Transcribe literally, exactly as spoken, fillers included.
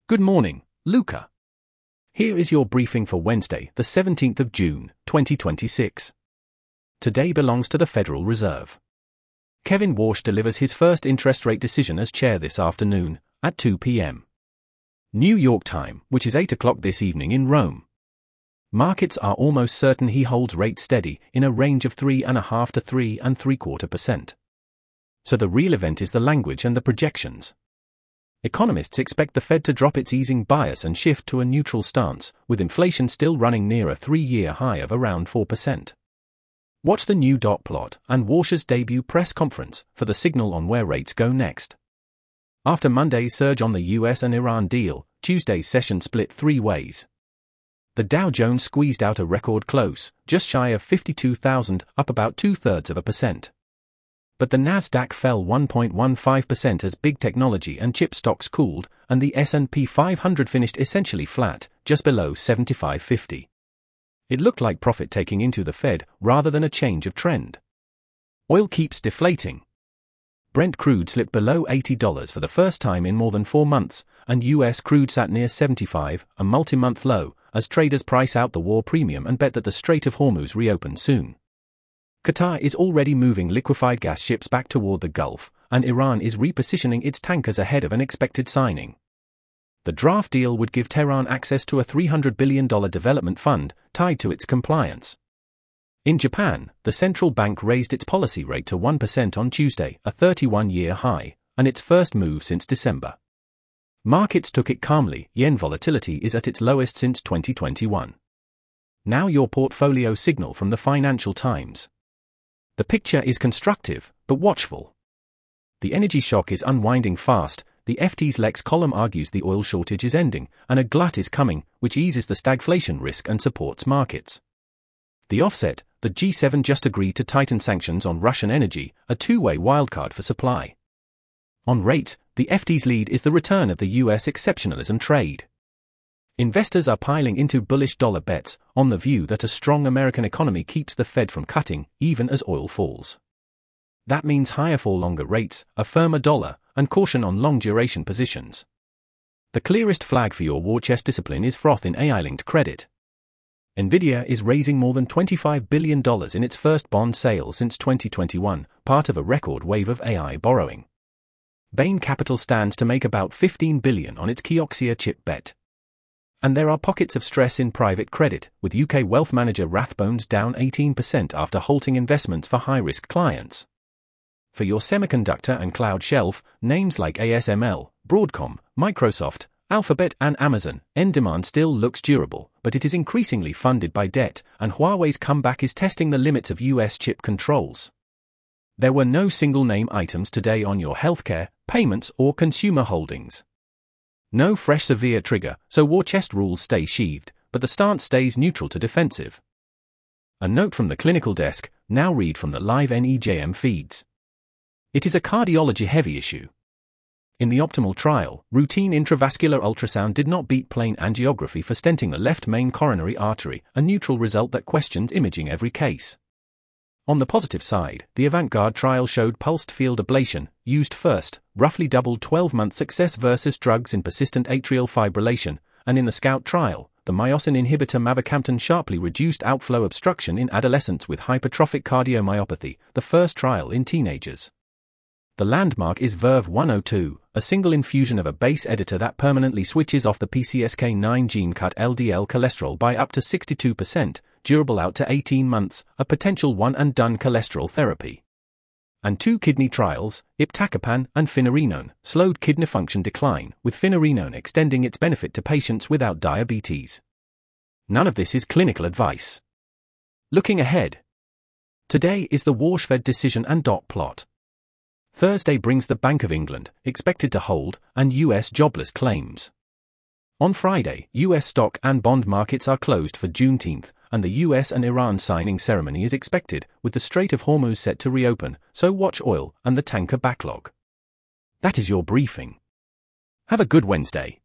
Good morning, Luca. Here is your briefing for Wednesday, the seventeenth of June, twenty twenty-six. Today belongs to the Federal Reserve. Kevin Warsh delivers his first interest rate decision as chair this afternoon, at two p m New York time, which is eight o'clock this evening in Rome. Markets are almost certain he holds rates steady in a range of three point five to three and three quarter percent. So the real event is the language and the projections. Economists expect the Fed to drop its easing bias and shift to a neutral stance, with inflation still running near a three-year high of around four percent. Watch the new dot plot and Warsh's debut press conference for the signal on where rates go next. After Monday's surge on the U S and Iran deal, Tuesday's session split three ways. The Dow Jones squeezed out a record close, just shy of fifty-two thousand, up about two-thirds of a percent. But the Nasdaq fell one point one five percent as big technology and chip stocks cooled, and the S and P five hundred finished essentially flat, just below seventy-five fifty. It looked like profit-taking into the Fed rather than a change of trend. Oil keeps deflating. Brent crude slipped below eighty dollars for the first time in more than four months, and U S crude sat near seventy-five, a multi-month low, as traders price out the war premium and bet that the Strait of Hormuz reopens soon. Qatar is already moving liquefied gas ships back toward the Gulf, and Iran is repositioning its tankers ahead of an expected signing. The draft deal would give Tehran access to a three hundred billion dollars development fund tied to its compliance. In Japan, the central bank raised its policy rate to one percent on Tuesday, a thirty-one-year high, and its first move since December. Markets took it calmly. Yen volatility is at its lowest since twenty twenty-one. Now your portfolio signal from the Financial Times. The picture is constructive, but watchful. The energy shock is unwinding fast. The F T's Lex column argues the oil shortage is ending, and a glut is coming, which eases the stagflation risk and supports markets. The offset, the G seven just agreed to tighten sanctions on Russian energy, a two-way wildcard for supply. On rates, the F T's lead is the return of the U S exceptionalism trade. Investors are piling into bullish dollar bets on the view that a strong American economy keeps the Fed from cutting, even as oil falls. That means higher for longer rates, a firmer dollar, and caution on long-duration positions. The clearest flag for your war chest discipline is froth in A I-linked credit. Nvidia is raising more than twenty-five billion dollars in its first bond sale since twenty twenty-one, part of a record wave of A I borrowing. Bain Capital stands to make about fifteen billion dollars on its Kioxia chip bet. And there are pockets of stress in private credit, with U K wealth manager Rathbones down eighteen percent after halting investments for high-risk clients. For your semiconductor and cloud shelf, names like A S M L, Broadcom, Microsoft, Alphabet and Amazon, end demand still looks durable, but it is increasingly funded by debt, and Huawei's comeback is testing the limits of U S chip controls. There were no single-name items today on your healthcare, payments or consumer holdings. No fresh severe trigger, so war chest rules stay sheathed, but the stance stays neutral to defensive. A note from the clinical desk, now read from the live N E J M feeds. It is a cardiology-heavy issue. In the optimal trial, routine intravascular ultrasound did not beat plain angiography for stenting the left main coronary artery, a neutral result that questions imaging every case. On the positive side, the Avantgarde trial showed pulsed field ablation, used first, roughly doubled twelve-month success versus drugs in persistent atrial fibrillation, and in the SCOUT trial, the myosin inhibitor mavacamten sharply reduced outflow obstruction in adolescents with hypertrophic cardiomyopathy, the first trial in teenagers. The landmark is Verve one oh two, a single infusion of a base editor that permanently switches off the P C S K nine gene cut L D L cholesterol by up to sixty-two percent, durable out to eighteen months, a potential one-and-done cholesterol therapy. And two kidney trials, iptacopan and finerenone, slowed kidney function decline, with finerenone extending its benefit to patients without diabetes. None of this is clinical advice. Looking ahead. Today is the Warsh Fed decision and dot plot. Thursday brings the Bank of England, expected to hold, and U S jobless claims. On Friday, U S stock and bond markets are closed for Juneteenth, and the U S and Iran signing ceremony is expected, with the Strait of Hormuz set to reopen, so watch oil and the tanker backlog. That is your briefing. Have a good Wednesday.